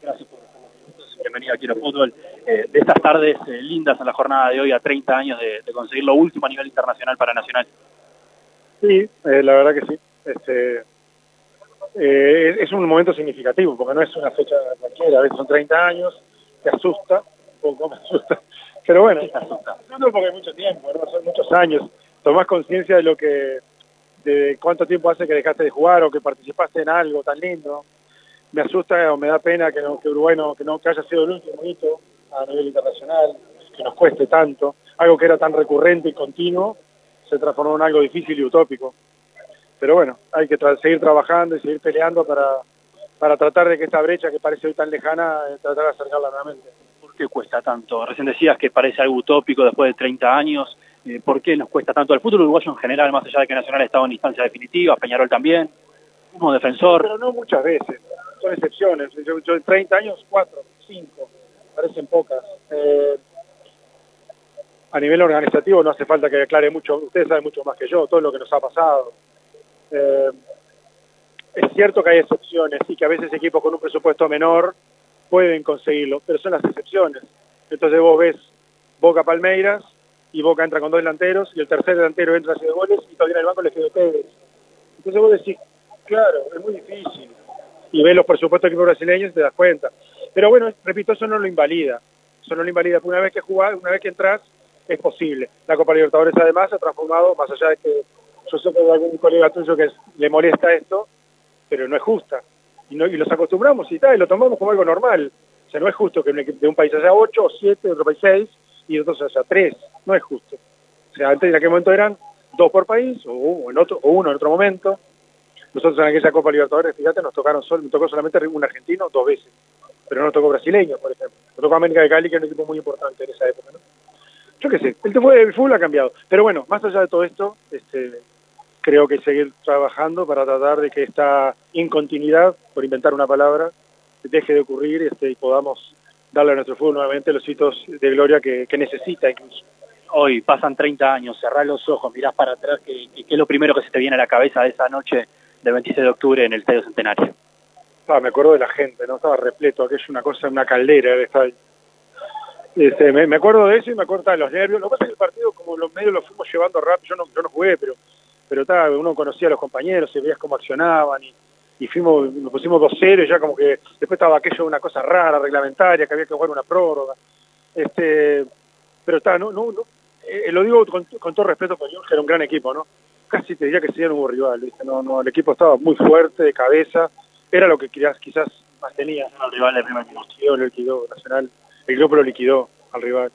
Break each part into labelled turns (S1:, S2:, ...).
S1: Gracias por los minutos. Bienvenido aquí a Fútbol. De estas tardes lindas en la jornada de hoy, a 30 años de conseguir lo último a nivel internacional para Nacional.
S2: Sí, la verdad que sí. Es un momento significativo, porque no es una fecha cualquiera, a veces son 30 años, te asusta, un poco me asusta, pero bueno, te asusta. No porque hay mucho tiempo, ¿no? Son muchos años, tomás conciencia de cuánto tiempo hace que dejaste de jugar o que participaste en algo tan lindo. Me asusta o me da pena que Uruguay que haya sido el último hito a nivel internacional, que nos cueste tanto, algo que era tan recurrente y continuo, se transformó en algo difícil y utópico. Pero bueno, hay que seguir trabajando y seguir peleando para tratar de que esta brecha que parece hoy tan lejana, tratar de acercarla nuevamente.
S1: ¿Por qué cuesta tanto? Recién decías que parece algo utópico después de 30 años. ¿Por qué nos cuesta tanto? El fútbol uruguayo en general, más allá de que Nacional estaba en instancia definitiva, Peñarol también, como defensor.
S2: Pero no muchas veces, son excepciones. Yo en 30 años, 4, 5, parecen pocas. A nivel organizativo no hace falta que aclare mucho, ustedes saben mucho más que yo, todo lo que nos ha pasado. Es cierto que hay excepciones y que a veces equipos con un presupuesto menor pueden conseguirlo, pero son las excepciones. Entonces vos ves Boca Palmeiras y Boca entra con 2 delanteros y el tercer delantero entra haciendo goles y todavía en el banco le quedó Pérez. Entonces vos decís, claro, es muy difícil. Y ves los presupuestos de equipos brasileños y te das cuenta. Pero bueno, repito, eso no lo invalida. Eso no lo invalida, porque una vez que jugás, una vez que entras, es posible. La Copa Libertadores además se ha transformado, más allá de que yo sé que hay algún colega tuyo que le molesta esto, pero no es justa. Y los acostumbramos y tal, y lo tomamos como algo normal. O sea, no es justo que de un país haya 8 o 7, de otro país 6, y de otros haya 3. No es justo. O sea, antes en aquel momento eran 2 por país, o uno en otro momento. Nosotros en aquella Copa Libertadores, fíjate, nos tocó solamente un argentino 2 veces. Pero no nos tocó brasileño, por ejemplo. Nos tocó América de Cali, que era un equipo muy importante en esa época, ¿no? Yo qué sé, el fútbol ha cambiado. Pero bueno, más allá de todo esto, creo que seguir trabajando para tratar de que esta incontinuidad, por inventar una palabra, deje de ocurrir y podamos darle a nuestro fútbol nuevamente los hitos de gloria que necesita incluso.
S1: Hoy pasan 30 años, cerrás los ojos, mirás para atrás, ¿qué es lo primero que se te viene a la cabeza de esa noche del 26 de octubre en el Estadio Centenario?
S2: Me acuerdo de la gente, ¿no? Estaba repleto, aquello una cosa, una caldera el estadio. Me acuerdo de eso y me acuerdo de los nervios. Lo que pasa es que el partido, como los medios lo fuimos llevando rápido, yo no jugué, pero uno conocía a los compañeros, se veías cómo accionaban y nos pusimos 2-0 y ya como que después estaba aquello una cosa rara, reglamentaria, que había que jugar una prórroga. Pero lo digo con todo respeto, porque Jorge era un gran equipo, ¿no? Casi te diría que sí, no hubo rival, ¿viste? No, el equipo estaba muy fuerte, de cabeza, era lo que quizás más tenía.
S1: El rival del primer minuto.
S2: Lo liquidó Nacional, el grupo lo liquidó al rival.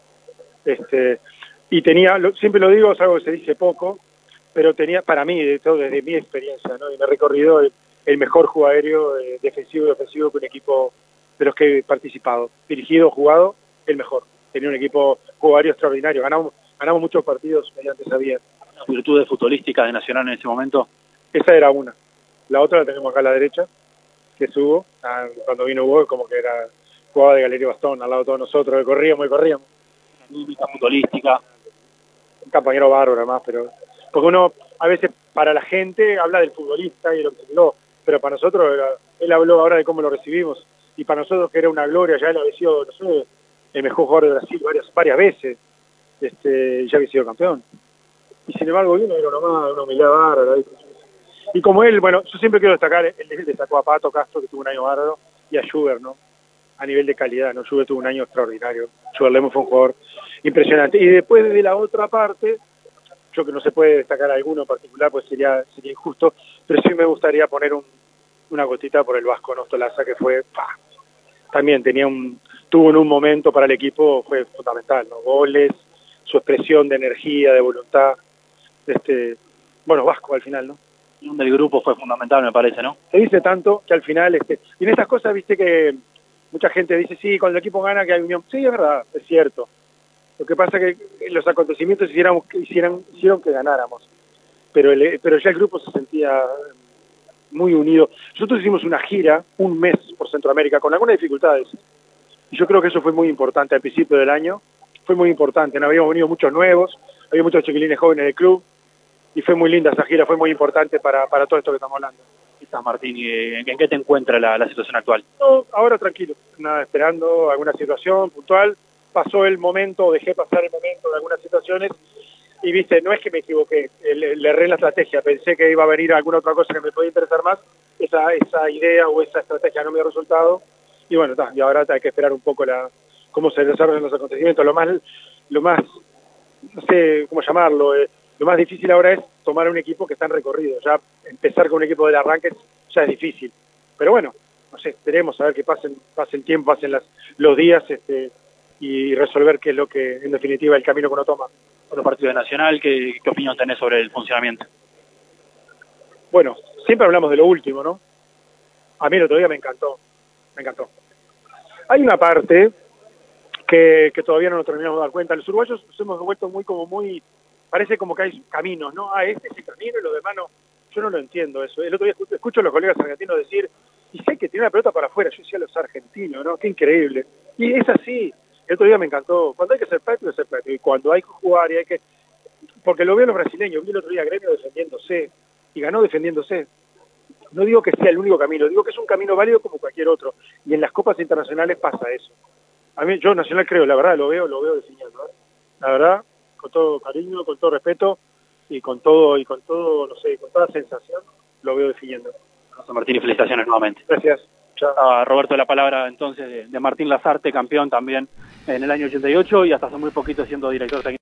S2: Y siempre lo digo, es algo que se dice poco, pero tenía, para mí, desde mi experiencia, ¿no? Y me he recorrido el mejor juego aéreo, defensivo y ofensivo que un equipo de los que he participado. Dirigido, jugado, el mejor. Tenía un equipo juego aéreo extraordinario. Ganamos muchos partidos mediante esa vía.
S1: ¿Las virtudes futbolísticas de Nacional en ese momento?
S2: Esa era una. La otra la tenemos acá a la derecha, que es Hugo. Cuando vino Hugo, como que jugaba de galería bastón al lado de todos nosotros, corríamos y corríamos.
S1: Mímica futbolística.
S2: Un compañero bárbaro además, porque uno a veces para la gente habla del futbolista y de lo que se quedó, pero para nosotros él habló ahora de cómo lo recibimos, y para nosotros que era una gloria, ya él había sido, no sé, el mejor jugador de Brasil varias veces, ya había sido campeón. Y sin embargo vino nomás, una humildad bárbara. Y como él, bueno, yo siempre quiero destacar, él destacó a Pato Castro, que tuvo un año bárbaro, y a Schubert, ¿no? A nivel de calidad, ¿no? Schubert tuvo un año extraordinario. Schubert Lemos fue un jugador impresionante. Y después de la otra parte, yo que no se puede destacar alguno en particular, pues sería injusto, pero sí me gustaría poner una gotita por el Vasco Nostolaza, que fue, también tuvo en un momento para el equipo, fue fundamental, ¿no? Goles, su expresión de energía, de voluntad, Vasco al final, ¿no?
S1: Y un del grupo fue fundamental, me parece, ¿no?
S2: Se dice tanto que al final, y en estas cosas, viste que mucha gente dice, sí, cuando el equipo gana que hay unión. Sí, es verdad, es cierto. Lo que pasa es que los acontecimientos hicieron que ganáramos. Pero ya el grupo se sentía muy unido. Nosotros hicimos una gira, un mes por Centroamérica, con algunas dificultades. Y yo creo que eso fue muy importante al principio del año. Fue muy importante. ¿No? Habíamos venido muchos nuevos, había muchos chiquilines jóvenes del club. Y fue muy linda esa gira, fue muy importante para todo esto que estamos hablando.
S1: estás, Martín? ¿En qué te encuentra la situación actual?
S2: No, ahora tranquilo, nada, esperando alguna situación puntual. Pasó el momento, dejé pasar el momento de algunas situaciones y viste, no es que me equivoqué, le erré en la estrategia, pensé que iba a venir alguna otra cosa que me podía interesar más, esa idea o esa estrategia no me dio resultado y bueno, y ahora hay que esperar un poco cómo se desarrollan los acontecimientos. Lo más, no sé cómo llamarlo, lo más difícil ahora es tomar un equipo que está en recorrido, ya empezar con un equipo del arranque ya es difícil, pero bueno, no sé, esperemos a ver que pase el tiempo, pasen los días y resolver qué es lo que en definitiva el camino que uno toma.
S1: Otro partido de Nacional, ¿qué opinión tenés sobre el funcionamiento?
S2: Bueno, siempre hablamos de lo último, ¿no? A mí el otro día me encantó. Hay una parte que todavía no nos terminamos de dar cuenta. Los uruguayos nos hemos vuelto muy, parece como que hay caminos, ¿no? Este es el camino y los demás no. Yo no lo entiendo eso. El otro día escucho a los colegas argentinos decir, y sé que tiene una pelota para afuera, yo decía los argentinos, ¿no? Qué increíble. Y es así. El otro día me encantó. Cuando hay que ser práctico, ser práctico. Y cuando hay que jugar y hay que... Porque lo veo en los brasileños, vi el otro día a Gremio defendiéndose, y ganó defendiéndose. No digo que sea el único camino, digo que es un camino válido como cualquier otro. Y en las copas internacionales pasa eso. A mí, yo Nacional creo, la verdad, lo veo definiendo, ¿eh? La verdad, con todo cariño, con todo respeto, y con todo, no sé, con toda sensación, lo veo definiendo.
S1: Martín, y felicitaciones nuevamente.
S2: Gracias.
S1: Chao. Roberto, la palabra entonces de Martín Lazarte, campeón también en el año 88 y hasta hace muy poquito siendo director técnico.